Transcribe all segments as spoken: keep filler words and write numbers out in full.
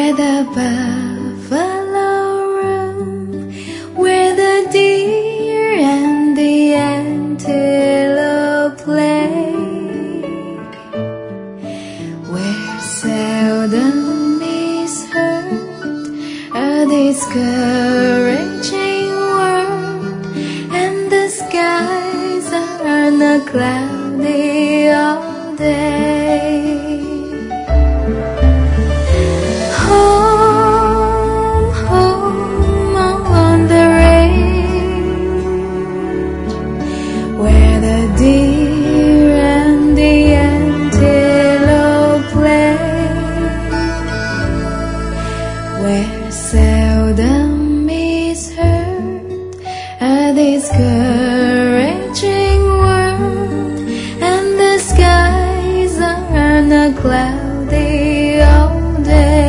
where the buffalo roam, where the deer and the antelope play, where seldom is heard a discouraging word, and the skies are not cloudy all day. Home, home on the range, where the deer and the antelope play, where seldom is heard a discouraging word, and the skies are not cloudy all day.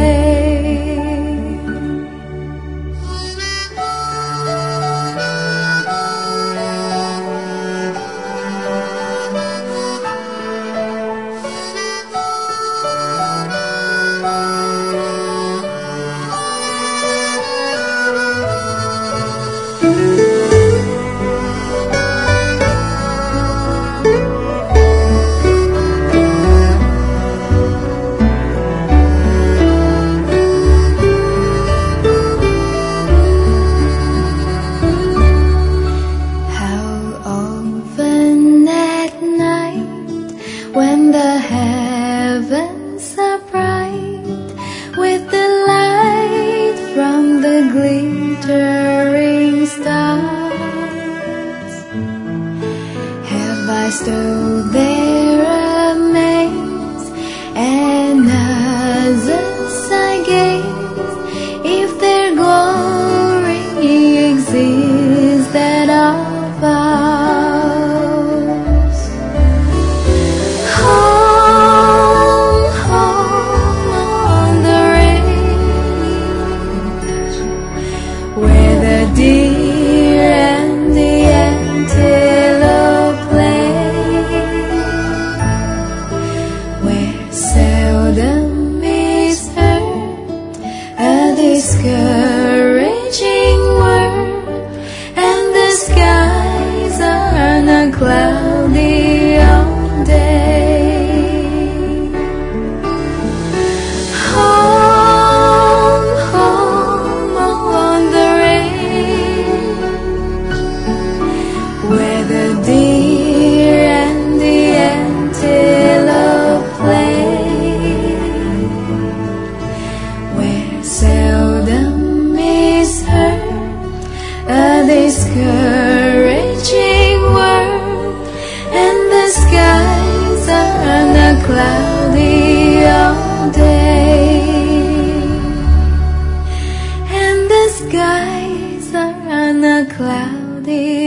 When the heavens are bright with the light from the glittering stars, have I stood there amazed, and as I gaze, if their glory exists that of ours. Where the deer and the antelope play, where seldom is heard a discouraging word, and the skies are not cloudy all day. Where the deer and the antelope play, where seldom is heard a discouraging word, and the skies are not cloudy all day, and the skies are not cloudy